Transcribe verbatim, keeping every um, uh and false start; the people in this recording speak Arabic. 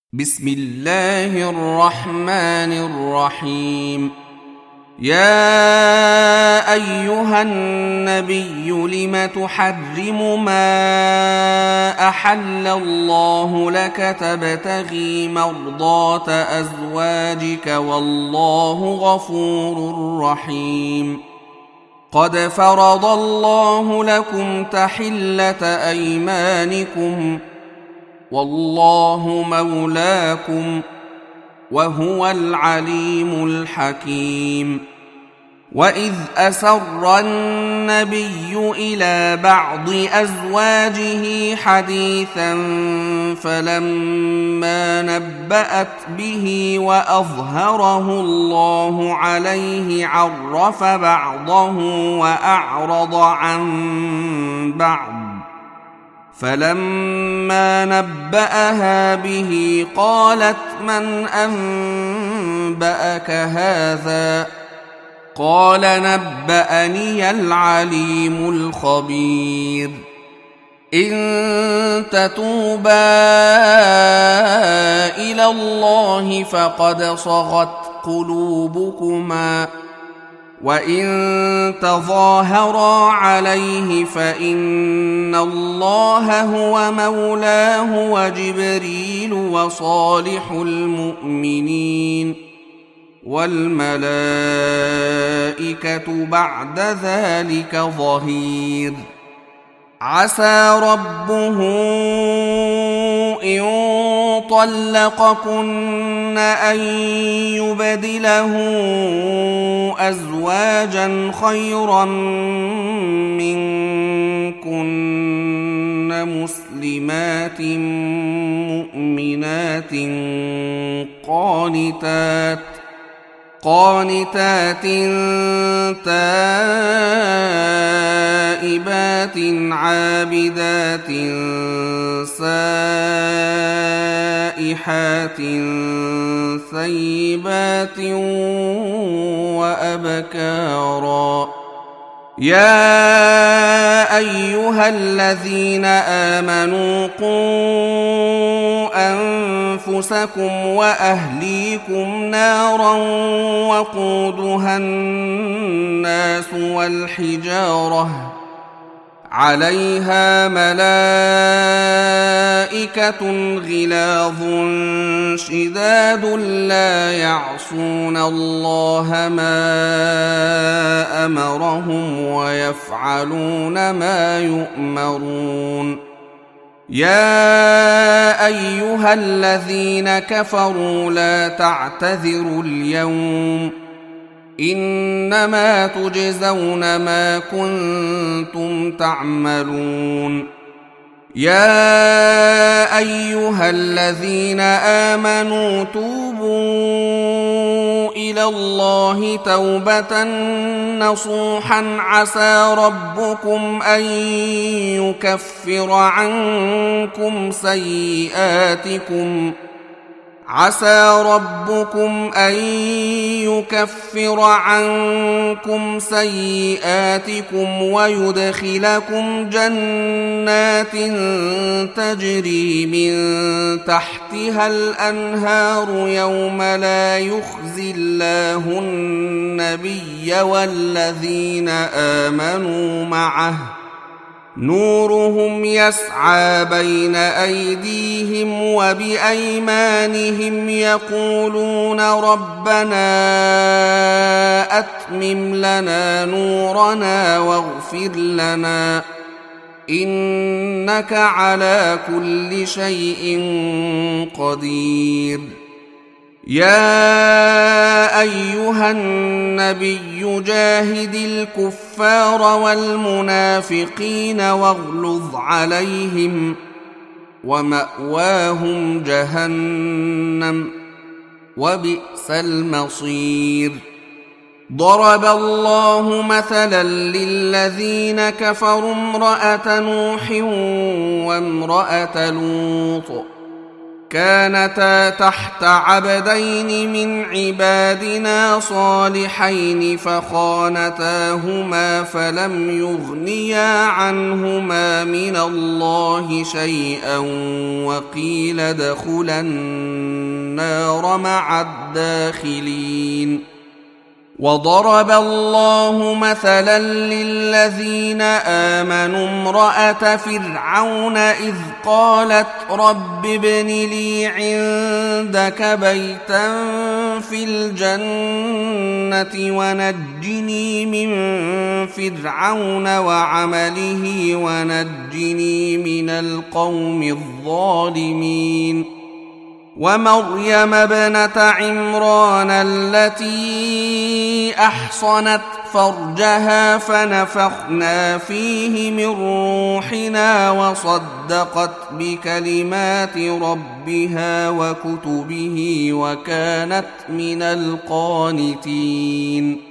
بسم الله الرحمن الرحيم. يا أيها النبي لم تحرم ما أحل الله لك تبتغي مرضات أزواجك والله غفور رحيم. قد فرض الله لكم تحلة أيمانكم والله مولاكم وهو العليم الحكيم. وإذ أسر النبي إلى بعض أزواجه حديثا فلما نبأت به وأظهره الله عليه عرف بعضه وأعرض عن بعض، فلما نبأها به قالت من أنبأك هذا؟ قال نبأني العليم الخبير. إن تتوبا إلى الله فقد صغت قلوبكما، وإن تظاهرا عليه فإن الله هو مولاه وجبريل وصالح المؤمنين والملائكة بعد ذلك ظهير. عسى ربه إن طلقكن أن يبدله أزواجا خيرا منكن مسلمات مؤمنات قانتات قانتات تائبات عابدات سائحات ثيبات وأبكارا. يا أيها الذين آمنوا قوا أنفسكم وأهليكم نارا وقودها الناس والحجارة عليها ملائكة غلاظ شداد لا يعصون الله ما أمرهم ويفعلون ما يؤمرون. يا أيها الذين كفروا لا تعتذروا اليوم إنما تجزون ما كنتم تعملون. يا أيها الذين آمنوا توبوا إلى الله توبة نصوحا عسى ربكم أن يكفر عنكم سيئاتكم عسى ربكم أن يكفر عنكم سيئاتكم ويدخلكم جنات تجري من تحتها الأنهار يوم لا يخزي الله النبي والذين آمنوا معه نورهم يسعى بين أيديهم وبأيمانهم يقولون ربنا أتمم لنا نورنا واغفر لنا إنك على كل شيء قدير. يا أيها النبي جاهد الكفار والمنافقين واغلظ عليهم ومأواهم جهنم وبئس المصير. ضرب الله مثلا للذين كفروا امرأة نوح وامرأة لوط كانتا تحت عبدين من عبادنا صالحين فخانتاهما فلم يغنيا عنهما من الله شيئا وقيل ادخلا النار مع الداخلين. وضرب الله مثلا للذين آمنوا امرأة فرعون إذ قالت رب ابن لي عندك بيتا في الجنة ونجني من فرعون وعمله ونجني من القوم الظالمين. ومريم ابنة عمران التي أحصنت فرجها فنفخنا فيه من روحنا وصدقت بكلمات ربها وكتبه وكانت من القانتين.